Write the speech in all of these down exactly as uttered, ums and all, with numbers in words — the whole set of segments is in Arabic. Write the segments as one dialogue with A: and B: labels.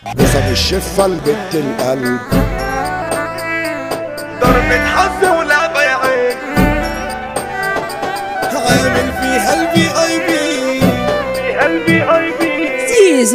A: بصم الشفة لبت القلب
B: ضربة حظ ولعبة يا عين عامل فيها البي اي بي فيها البي اي بي
C: زيزو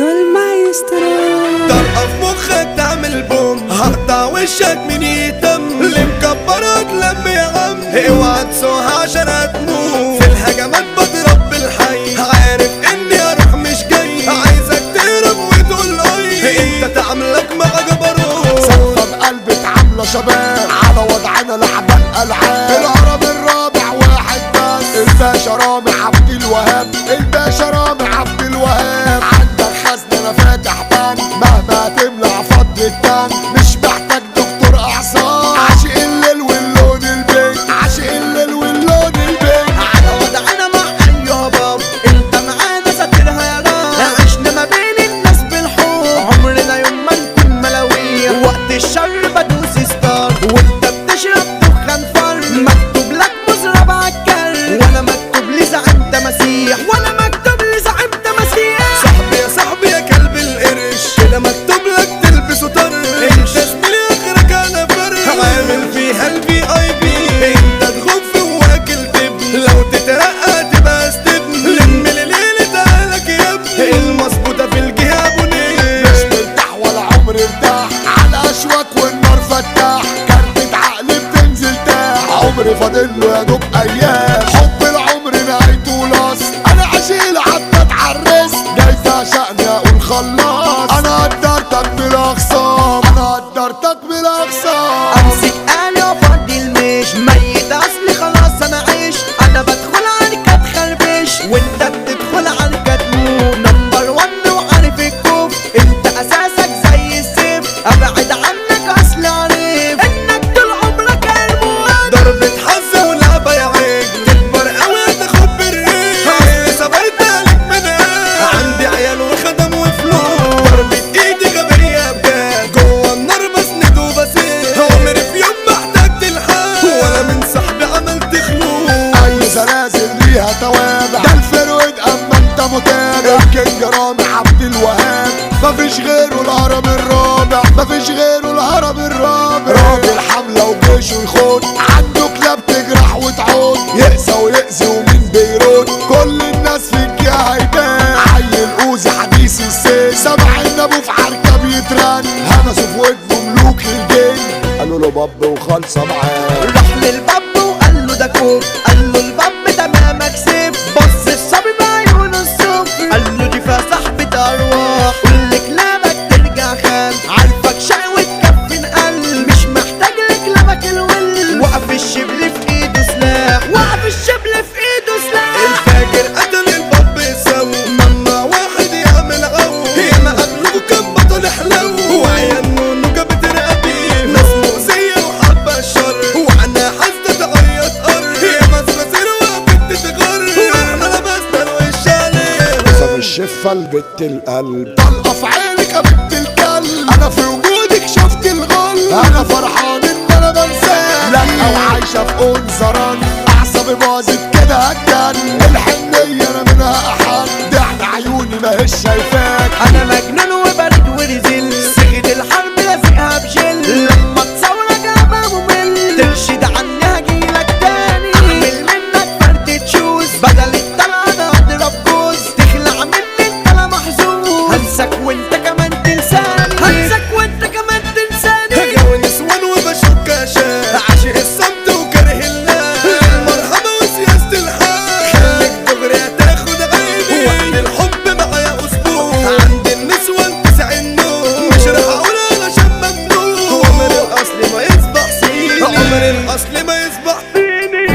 C: المايسترو
B: طرقة في مخك تعمل بوم هقطع وشك من يتم اللي مكبرك لم يا عم اوعى تسوها عشان هتموت في الهجمات بضرب بالحي عارف اني اروح مش جاي عايزك تهرب وتقول اي انت تعملك مع جبروت
A: صفة بقلبك عاملة شباب على وضعنا لعبة الألعاب الهرم الرابع واحد بس الباشا رامي عبد الوهاب الباشا رامي عبد الوهاب عندك خزنة انا فاتح بان مهما تملع فضل التان مش محتاج دكتور اعصاب عاشق الليل واللون البيت عاشق الليل واللون البيت
B: على وضعنا مع اي باب انت معانا ساترها يا رب عشنا ما بين الناس بالحب عمرنا يوم ما نكون ملاوية وقت الشر بدوس ستار وانت بتشرب دخان فر مكتوب لك مزرعة عالكر وانا مكتوب لي زعيم تماسيح وانا مكتوب لي زعيم تماسيح صاحبي يا صاحبي يا كلب القرش كده مكتوب لك تلبسه طرش انت زميلي اخرك انا فرش عامل فيها البي اي بي انت تخف واكل تبن لو تترقى تبقى استبن لم الليل تعالك يا ابني المظبوطه في الجهه بنيه
A: مش مرتاح ولا عمري ارتاح على اشواك والنار فتاح كارتة عقلي بتنزل تاح عمري فاضل له يا دوب ايام حب العمر نهايته لاص انا عشيل حتى اتعرست جاي تعشقني اقول خلاص انا قدرتك بالاخصام انا قدرتك بالاخصام
B: امسك آلي وافضي المش ميت اصلي خلاص انا عيش انا بدخل عليك اتخربش وانت بتدخل عليك تموت نمبر ون وعارف الكوف انت اساسك زي السيف ابعد عنك اصل عارف انك طول عمرك هرموت ضربة حظ ولعبة يا عجل تكبر قوي تاخد بالريح اصل صبرت عليك من ايه عندي عيال وخدم وفلوس ضربة ايدي غبية بجد جوه النار بسند وبسيح عمري في يوم ما احتجت الحق ولا من صاحبي عملت خلوق
A: اي زلازل ليها توابع ده الفرويد اما انت متابع الكينج رامي عبد الوهاب مفيش غيره الهرم الرابع مفيش غيره الهرم الرابع راجل حملة وجيشه يخوض عنده كلاب تجرح وتعود يقسى ويأذي ومين بيرد كل الناس في الجهة هيبان عيل اوزي حديث السيف سمع ان ابوه في عركة بيترن همسوا في ودنه ملوك الجن قالوا له باب وخالصة معاه
B: راح للباب وقال له ده كوب قال له الباب تمامك سيف بص الصبي بعيونه الصفر قال له دي فيها صاحبة ارواح كل كلامك ترجع خان عارفك شقوة كف قلب مش محتاج لكلامك الول وقف الشبل في ايده سلاح وقف الشبل في ايده سلاح الفاجر قتل الباب يسوي مما واحد يعمل عو ياما قبله كان بطل حلو وعيال نونو جابت رقبيه ناس مؤذية وحبة الشر وعنا حاسة تعيط قر ياما سلاسل وقفت تتغر واحنا لبسنا الوش عليه
A: بصم الشفة لبت القلب طلقة في عينك يا بنت الكلب انا في وجودك شفت الغل انا فرحان ان انا بنساك لا وعايشة في انظران اعصابي باظت كده هتجن الحنية انا منها احن ده احنا عيوني ماهيش شايفاك
B: انا مجنون وبرد ورزل سجد الحرب لازقها بجل لما تصورك ابقى ممل ترشد عني هجيلك تاني اعمل منك فردة شوز بدل الطلعة انا اضرب جوز تخلع مني انت لا محظوظ هنسك وانت كمان تنساني هنسك وانت كمان تنساني هجاوي نسوان وبشك اشياء عاشق الصمت وكاره الله المرحبا وسياسة الحال خليك دغري هتاخد عيني وقت الحب معايا اسبوع عند النسوان تسع النوم مش راح اقول علشان ممنوع عمر الاصل ما يصبح سيني عمر الاصل ما يصبح سيني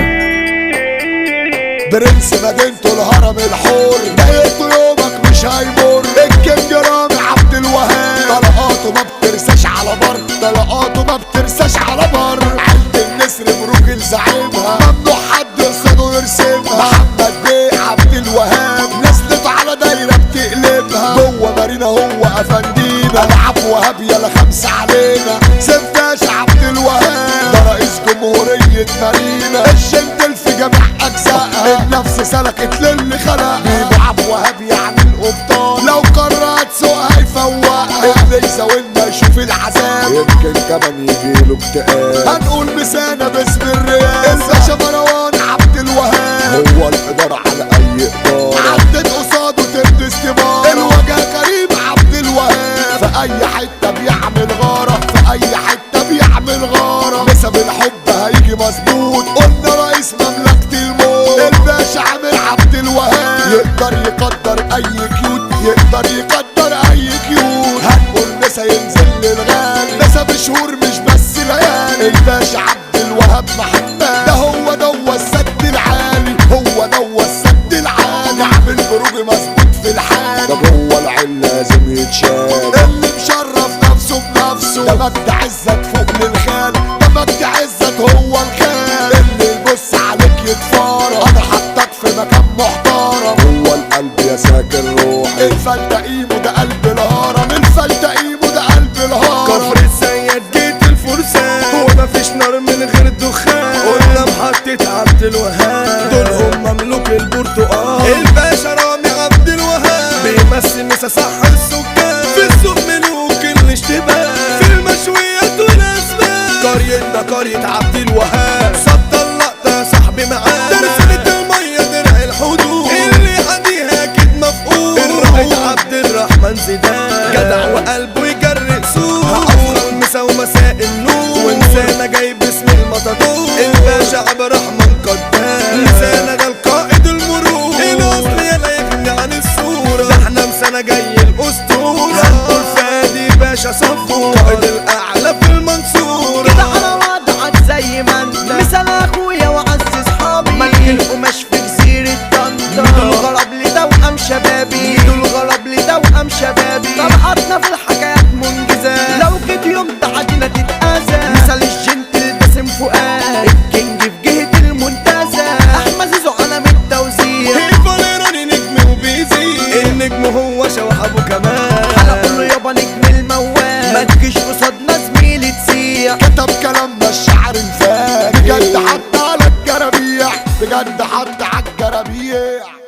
A: برنس مدينته الهرم الحور دايرته يومك مش هيمر الكينج رامي عبد الوهاب طلقاته ما بترساش على بر طلقاته ما بترساش على بر عيلة النسر مروج الزعيمها ممنوع حد يقصده يرسمها محمد بيه عبد الوهاب نزلته على دايرة بتقلبها جوه مارينا هو افندينا العب وهاب يلا خمسة علينا سفاش عبد الوهاب ده رئيس جمهورية مارينا الجنتل في جميع اجزائها النفس سلكت للي خلقها بيبو عبد وهاب يعني القبطان لو قررت سوقها يفوقها كمان يجيله اكتئاب. هنقول مسانة باسم الرياض الباشا مروان عبد الوهاب، هو الإدارة على أي إدارة، عدت قصاده تبدي استمارة. الوجه كريم عبد الوهاب، في أي حتة بيعمل غارة، في أي حتة بيعمل غارة. نسب الحب هيجي مظبوط، قلنا رئيس مملكة الموت الباشا عامر عبد الوهاب. يقدر يقدر أي كيوت، يقدر يقدر أي كيوت. هنقول نسا ينزل للغال، نسا بشهور مش بس ليالي. الباشا عبد الوهاب محمد، ده هو دوا السد العالي، هو دوا السد العالي. عامل بروج مظبوط في الحال، ده جوه العين لازم يتشال. اللي مشرف نفسه بنفسه، ده مجد عزت فوق للخال، ده مجد عزت هو الخال. اللي يبص عليك يتفارق، انا حطك في مكان محترم. هو القلب يا ساكن روحي، الفلتة قيمه ده قلب الهرم، الفلتة قيمه ده قلب الهرم.
B: كفر السيد جيت الفرسان، ومفيش نار من غير دخان. قلنا محطة عبد الوهاب، دول هم مملوك البرتقال. الباشا رامي عبد الوهاب، بيمثل مسا صح السكان. في السوق ملوك الاشتباه، في المشويات والاسباب. قريتنا قرية عبد الوهاب، صد اللقطة يا صاحبي معانا. ترسلة المية درع الحدود، اللي عاديها اكيد مفقود. الرائد عبد الرحمن زيدان، جدع وقلبه يجري سوق. عفر المسا ومساء النور، ونسانا جاي باسم المطادور. الباشا عبد الرحمن قدام، نسانا ده القائد المرور. الاصل يلا يغني عن الصورة، ده احنا مسانا جاي الاسطورة. هنقول فادي باشا صفو، قائد الاعلى في المنصورة.
D: كده على وضعك زي ما انت، مثال اخويا وعز صحابي. ملك القماش في جزيرة طنطا، ميدو الغرب لتوأم شبابي، ميدو الغرب لتوأم شبابي. طلعتنا في الحكايات منجزة، لو جيت يوم تعدينا تتأذى. مثال الجنتل باسم فؤاد، الكينج في جهة المنتزه. احمد زيزو علم التوزيع،
B: الفاليراني نجم وبيزيد. النجم هو شوح ابو كمال،
D: على كله يابا نجم الموال. ما تجيش قصادنا زميلي تسيع،
A: كتب كلامنا الشعر الفات، بجد حط على الجرابيع، بجد حط على الجرابيع.